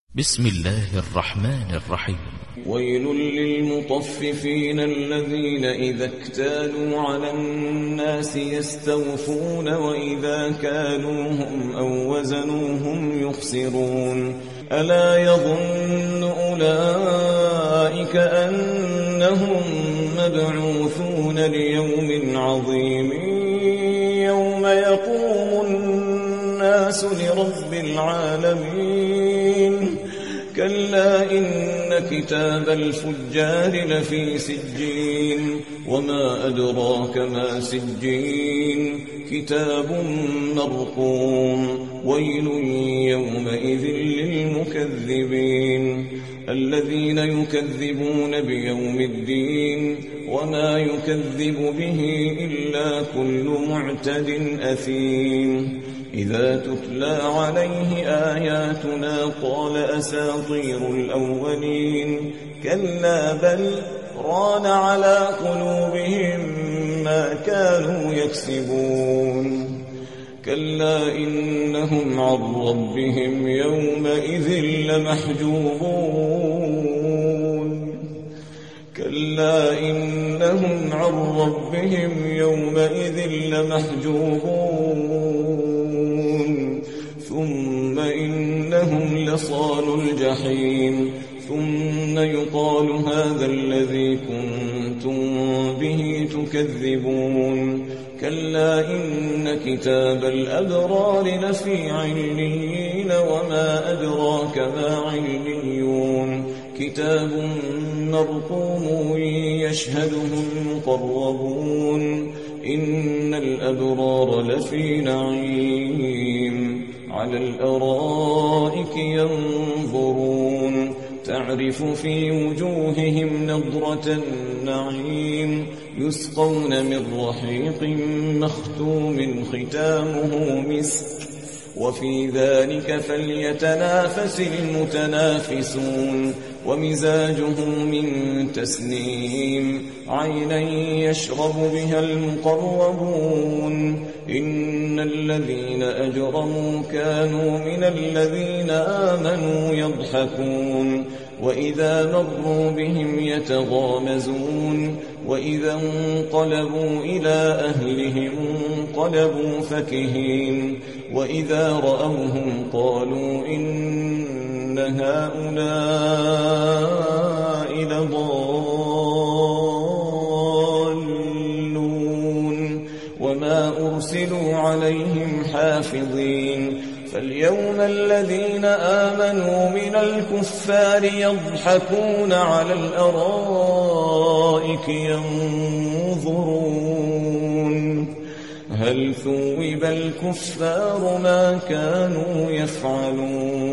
بسم الله الرحمن الرحيم. ويل للمطففين الذين إذا اكتالوا على الناس يستوفون وإذا كالوهم أو وزنوهم يخسرون. ألا يظن أولئك أنهم مبعوثون ليوم عظيم يوم يقوم الناس لرب العالمين. كلا إن كتاب الفجار لفي سجين وما أدراك ما سجين كتاب مرقوم. ويل يومئذ للمكذبين الذين يكذبون بيوم الدين وما يكذب به إلا كل معتد أثيم. إذا تتلى عليه آياتنا قال أساطير الأولين. كلا بل ران على قلوبهم ما كانوا يكسبون. كلا إنهم عن ربهم يومئذ لمحجوبون. كلا إنهم عن ربهم يومئذ لمحجوبون. ثم إنهم لصالوا الجحيم. ثم يقال هذا الذي كنتم به تكذبون. كلا إن كتاب الأبرار لفي عليين وما أدراك ما عليون. كتاب مرقوم يشهده المقربون. إن الأبرار لفي نعيم على الأرائك ينظرون. تعرف في وجوههم نضرة النعيم. يسقون من رحيق مختوم ختامه مسك وفي ذلك فليتنافس المتنافسون. ومزاجه من تسنيم. عينا يشرب بها المقربون. إن الذين أجرموا كانوا من الذين آمنوا يضحكون. وإذا مروا بهم يتغامزون. وإذا انقلبوا إلى أهلهم انقلبوا فكهين. وإذا رأوهم قالوا إن هؤلاء لضالون. وما أرسلوا عليهم حافظين. فاليوم الذين آمنوا من الكفار يضحكون على الأرائك ينظرون. هل ثوب الكفار ما كانوا يفعلون.